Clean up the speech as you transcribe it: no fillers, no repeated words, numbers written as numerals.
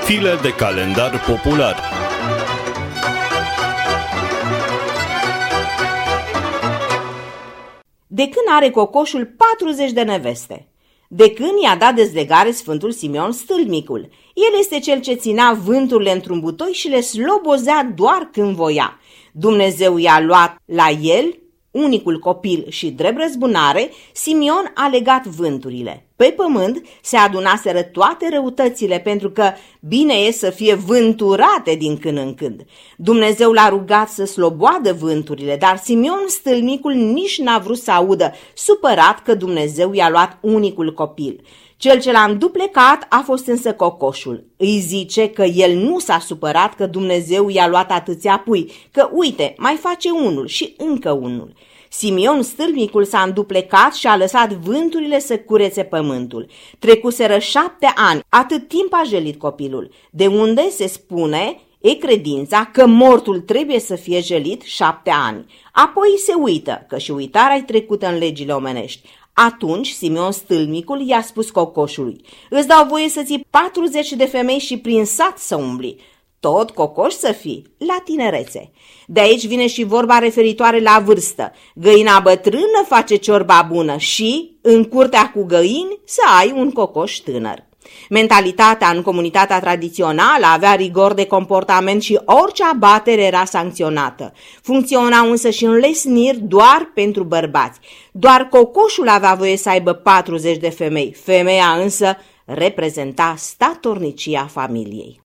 File de calendar popular. De când are cocoșul 40 de neveste? De când i-a dat dezlegare Sfântul Simeon Stâlmicul? El este cel ce ținea vânturile într-un butoi și le slobozea doar când voia. Dumnezeu i-a luat la el, unicul copil, și drept răzbunare, Simeon a legat vânturile. Pe pământ se adunaseră toate răutățile, pentru că bine e să fie vânturate din când în când. Dumnezeu l-a rugat să sloboadă vânturile, dar Simeon Stâlmicul nici n-a vrut să audă, supărat că Dumnezeu i-a luat unicul copil. Cel ce l-a înduplecat a fost însă cocoșul. Îi zice că el nu s-a supărat că Dumnezeu i-a luat atâția pui, că uite, mai face unul și încă unul. Simeon Stâlmicul s-a înduplecat și a lăsat vânturile să curețe pământul. Trecuseră 7 ani, atât timp a jelit copilul, de unde se spune, e credința că mortul trebuie să fie jelit 7 ani. Apoi se uită, că și uitarea e trecută în legile omenești. Atunci Simeon Stâlmicul i-a spus cocoșului: îți dau voie să ții 40 de femei și prin sat să umbli. Tot cocoș să fii, la tinerețe. De aici vine și vorba referitoare la vârstă. Găina bătrână face ciorba bună și, în curtea cu găini, să ai un cocoș tânăr. Mentalitatea în comunitatea tradițională avea rigor de comportament și orice abatere era sancționată. Funcționau însă și înlesniri doar pentru bărbați. Doar cocoșul avea voie să aibă 40 de femei. Femeia însă reprezenta statornicia familiei.